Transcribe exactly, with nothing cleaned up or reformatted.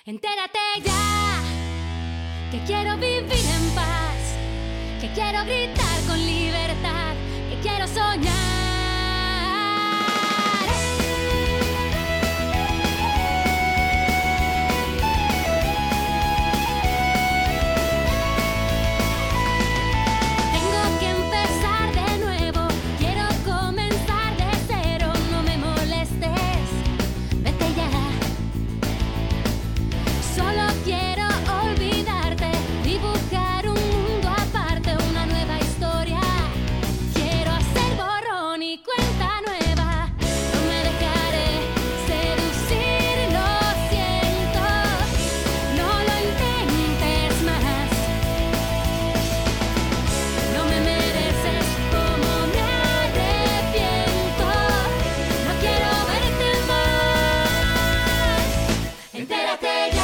Entérate ya, que quiero vivir en paz, que quiero gritar con libertad, que quiero soñar. Tengo que empezar de nuevo, quiero comenzar de cero, no me molestes, vete ya. Solo quiero olvidarte, dibujar un mundo aparte, una nueva historia. Quiero hacer borrón y cuenta nueva. No me dejaré seducir, lo siento. No lo intentes más. No me mereces como me arrepiento. No quiero verte más. Entérate ya.